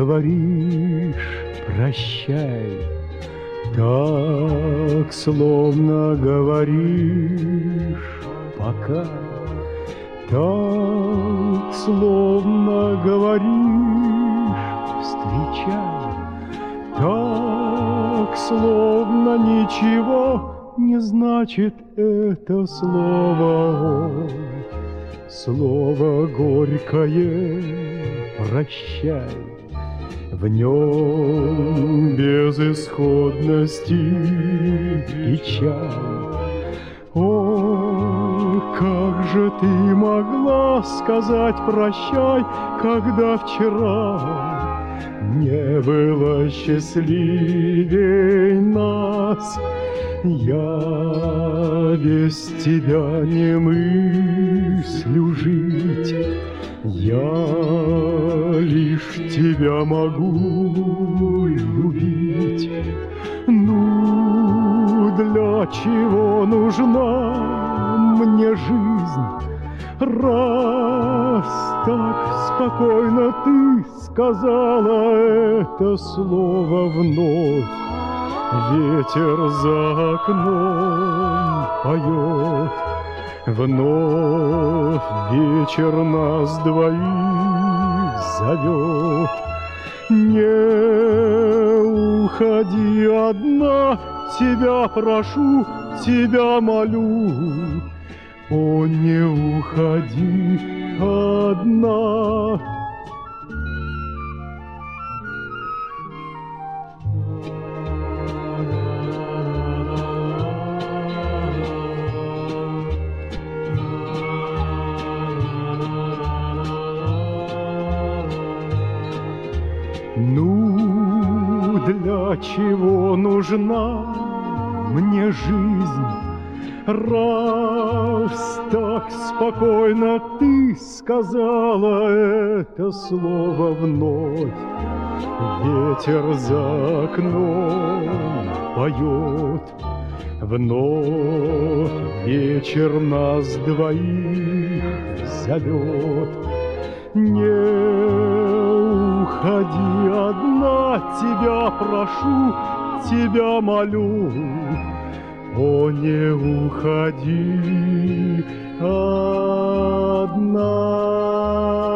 говоришь прощай, так словно говоришь пока, так словно говоришь встречай, так словно ничего не значит это слово. Ой, слово горькое прощай, в нем безысходности печаль. О, как же ты могла сказать прощай, когда вчера не было счастливей нас? Я без тебя не мыслю жить, я лишь тебя могу любить. Ну, для чего нужна мне жизнь, раз так спокойно ты сказала это слово вновь? Ветер за окном поет, вновь вечер нас двоих зовет. Не уходи одна, тебя прошу, тебя молю. О, не уходи одна. Ну, для чего нужна мне жизнь, раз так спокойно ты сказала это слово вновь? Ветер за окном поет, вновь вечер нас двоих зовет. Не уходи одна, тебя прошу, тебя молю. О, не уходи одна.